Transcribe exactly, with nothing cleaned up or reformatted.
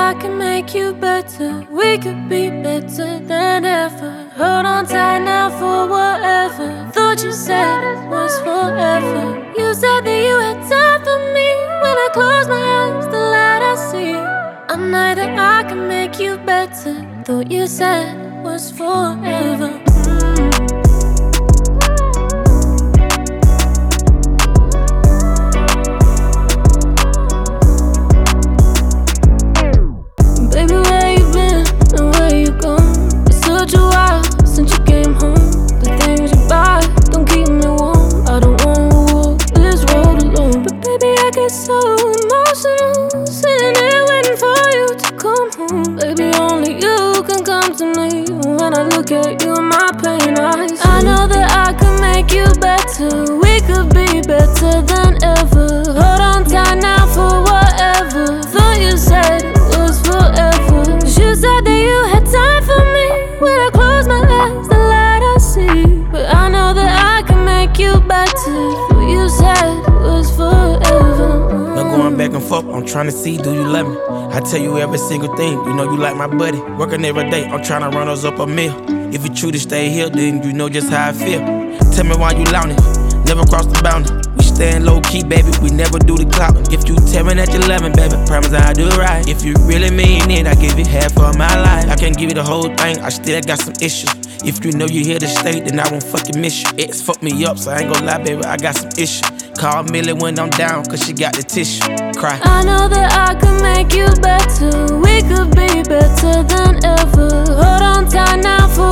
I can make you better. We could be better than ever. Hold on tight now for whatever. Thought you said it was forever. You said that you had time for me. When I close my eyes, the light I see. I know that I can make you better. Thought you said it was forever. mm. Baby, where you been and where you gone? It's such a while since you came home. The things you buy don't keep me warm. I don't wanna walk this road alone. But baby, I get so emotional, sitting here waiting for you to come home. Baby, only you can come to me. When I look at you, my pain I see. I know that I can make you better. We could be better than ever. Hold on tight now for whatever. Thought you said forever. You said that you had time for me. When I close my eyes, the light I see. But I know that I can make you better. What you said was forever. No going back and forth, I'm tryna see, do you love me? I tell you every single thing, you know you like my buddy. Working every day, I'm tryna run us up a meal. If you true to stay here, then you know just how I feel. Tell me why you lounging, never cross the boundary. We staying low key, baby, we never do the clout. If you tell me that you love me, baby, promise I'll do it right. If you really mean it, I give you half of my life. I can't give you the whole thing, I still got some issues. If you know you here to stay, then I won't fucking miss you. Ex fucked me up, so I ain't gon' lie, baby, I got some issues. Call Millie when I'm down, cause she got the tissue. Cry. I know that I can make you better. We could be better than ever. Hold on tight now for